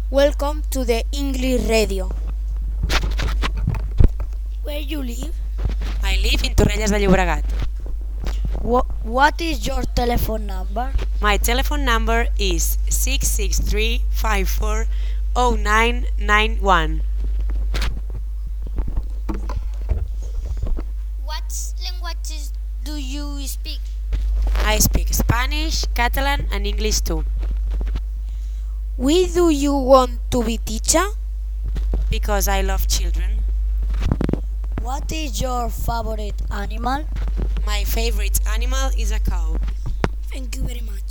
Welcome to the English Radio. Where you live? I live in Torrelles de Llobregat. What is your telephone number? My telephone number is 663-540991. What languages do you speak? I speak Spanish, Catalan and English too. Why do you want to be teacher? Because I love children. What is your favorite animal? My favorite animal is a cow. Thank you very much.